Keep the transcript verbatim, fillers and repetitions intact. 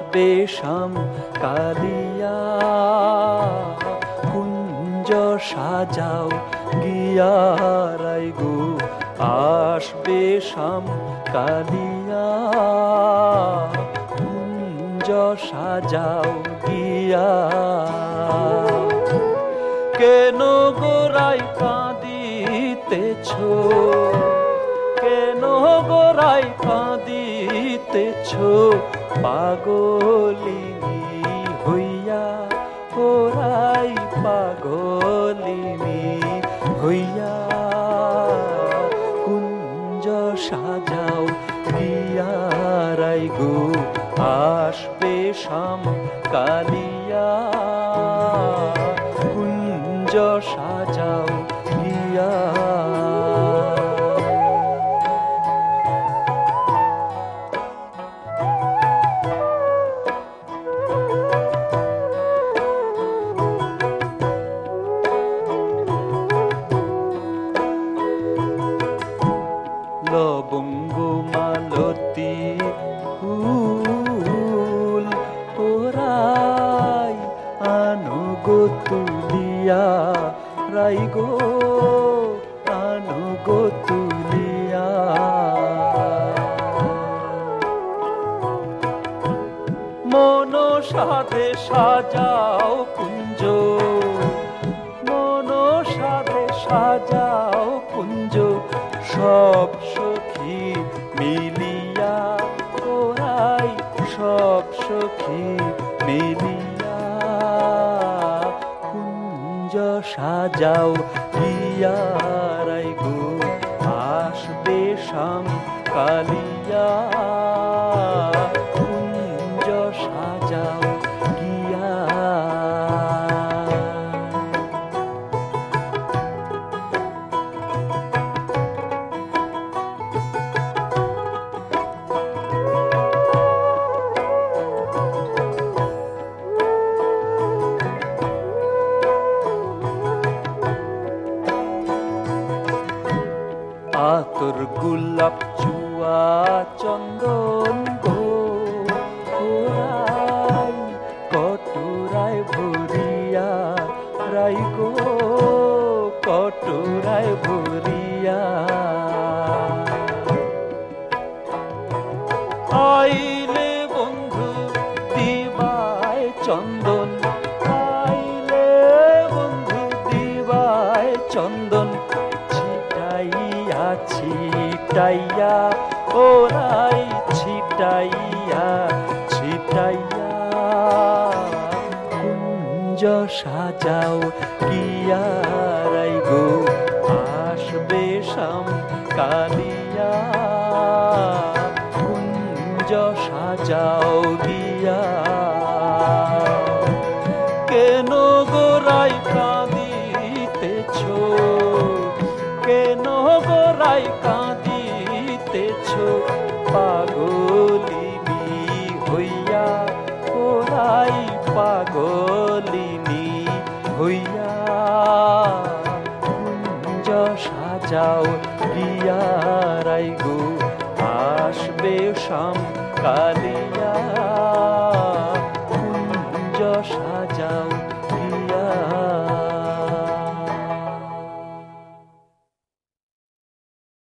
আসবে শাম কালিয়া, কুঞ্জ সাজাও গিয়া রাই গো, আসবে শাম কালিয়া, কুঞ্জ সাজাও গিয়া। কেন গোরাই কাঁদিতেছ, কেন গোরাই কাঁদিতেছ, পাগলিনী হইয়া, গোরাই পাগলিনী হইয়া। কুঞ্জ সাজাও গিয়া রাই গো, আসবে শাম কালিয়া, কুঞ্জ সাজাও গিয়া। লবঙ্গ মালতী ফুল তোরাই আনো গো তুলিয়া রাই গো, আনো গো তুলিয়া। মন সাধে সাজাও কুঞ্জ, মন সাধে সাজাও কুঞ্জ, সব সখী মিলিয়া, ওরাই সব সখী মিলিয়া। কুঞ্জ সাজাও গিয়া রাই গো, আসবে শাম কালিয়া, কুঞ্জ সাজাও গিয়া। আতর গোলাপ চুয়া চন্দন গো, ওরাই কটুরায় ভরিয়া রাই গো, কটুরায় ভরিয়া। আইলে বন্ধু দিবায় চন্দন, আইলে বন্ধু দিবায় চন্দন, ছিটাইয়া ছিটাইয়া ওরাই ছিটাইয়া ছিটাইয়া। কুঞ্জ সাজাও গিয়া রাই গো, আসবে শাম কালিয়া, কুঞ্জ সাজাও গিয়া। কেন গোরাই কাঁদিতেছ, কেন গোরাই কাঁদিতেছ, পাগলিনী হইয়া, গোরাই পাগলিনী হইয়া। কুঞ্জ সাজাও গিয়া রাই গো, আসবে শাম কালিয়া।